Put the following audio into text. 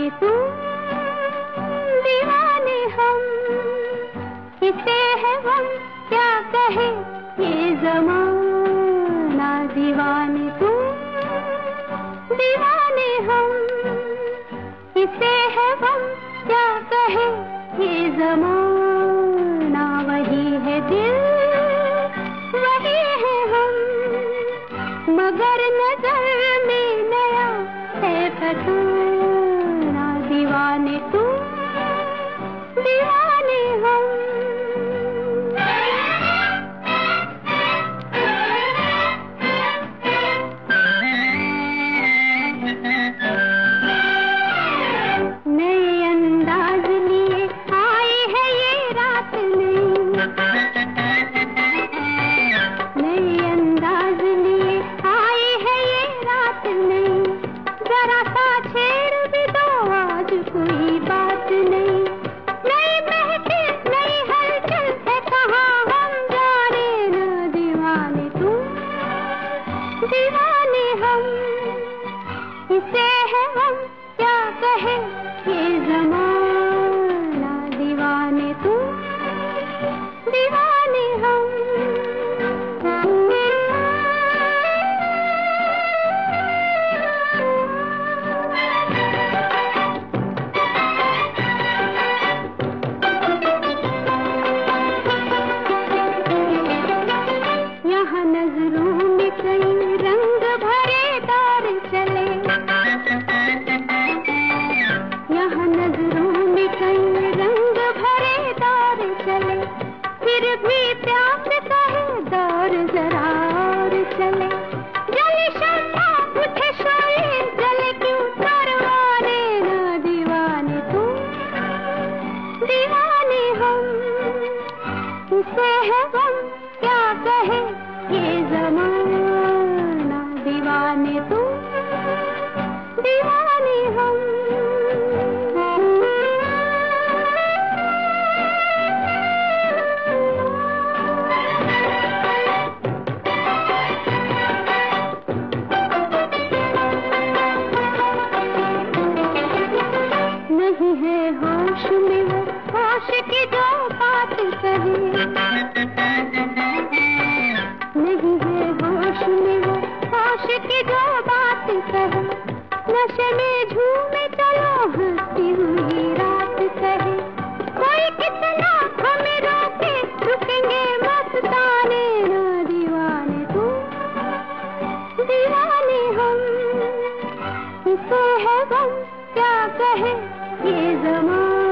दीवाने तुम, दीवाने हम, किसे है हम क्या कहे ये ज़माना। दीवाने तुम, दीवाने हम, किसे है हम क्या कहे ये ज़माना। वही है दिल, वही है हम, मगर नजर में नया है फसाना। दीवाने तुम, दीवाने हम। नए अंदाज लिए आई है ये रात नई, नए अंदाज लिए आई है ये रात नई। जरा सा छेड़ भी दो आज कोई बात नहीं। नई महफिल नई हलचल है कहाँ हम जाने न। दीवाने तुम, दीवाने हम, किसे है हम क्या कहे ये ज़माना। दीवाने तुम, दीवाने हम। यहाँ नजरों में कई रंग भरे दौर चले, यहाँ नजरों में कई रंग भरे दौर चले। फिर भी प्यास कहे दौर जरा और चले। जले शम्मा उठे शोले, जले क्यों परवाने ना। दीवाने तुम, दीवाने हम, किसे है हम क्या कहे ये ज़माना। दीवाने तुम, दीवाने हम। नहीं है होश में वो होश की जो बात कहे, नहीं है होश में वो होश की जो बात कहे। नशे में झूमे चलो हंसती हुई रात कहे। कोई कितना हमें रोके रुकेंगे मस्ताने ना। दीवाने तुम, दीवाने हम, किसे है हम क्या कहे ये ज़माना।